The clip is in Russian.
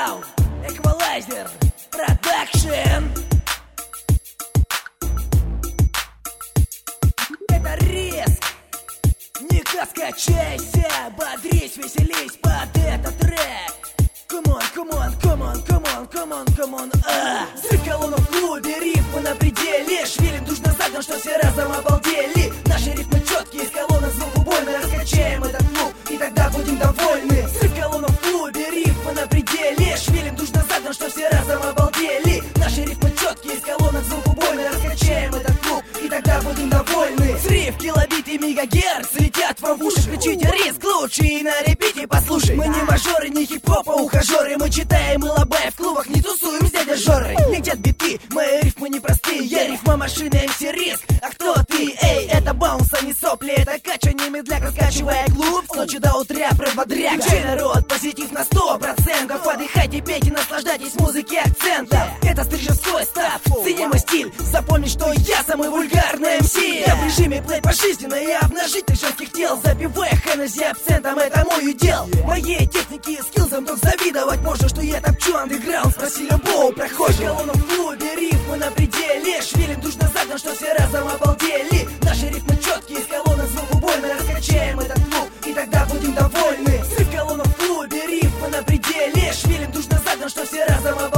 Йоу, Эквалайзер Продакшн. Это риск. Не-ка скачайся, бодрись, веселись под этот трек. Come on, come on, come on, come on, come on, come on. Взрыв колонну в клубе, рифмы на пределе. Швелим душ на задом, что все разом обалдели. Наши рифмы четкие, из колонок звук убойно. Раскачаем этот клуб, и тогда будем довольны. Взрыв колонну в клубе, рифмы на пределе. Швелим душ на задом, что все разом обалдели. Наши рифмы четкие, из колонок звук убойно. Раскачаем этот клуб, и тогда будем довольны. Взрыв, килобиты, мегагерц летят вам в уши. Включите риск лучше и на репите послушай. Мы не мажоры, не хип-хопа ухажеры. Мы читаем и лобаем в клубах, не тусуем с дядей Жорой. Летят биты, мои рифмы непростые. Я рифма машина, МС Риск. А кто ты? Эй, это баунс, а не сопли. Это кача, не медляк, раскачивая клуб с ночи до утра, проводряк. Чей народ, позитив на 100%. Отдыхайте, пейте, наслаждайтесь музыке акцента. Это стрижевской став, ценимый стиль. Запомни, что я самый вульгарный МС. Я в режиме плей пожизненно и обнажить женских тел. Запивая Хеннесси акцентом, это мой удел. Моей техники и скиллзам только завидовать можно, что я топчу андеграунд. Спроси любого прохожего. Колонну в клубе, рифмы на пределе. Швелим душ на задом, что все разом обалдели. Наши рифмы четкие, из колонок звук убойно. Раскачаем этот клуб, и тогда будем довольны. Взрыв колонну в клубе, рифмы на пределе. Швелим душ на задом, что все разом обалдели.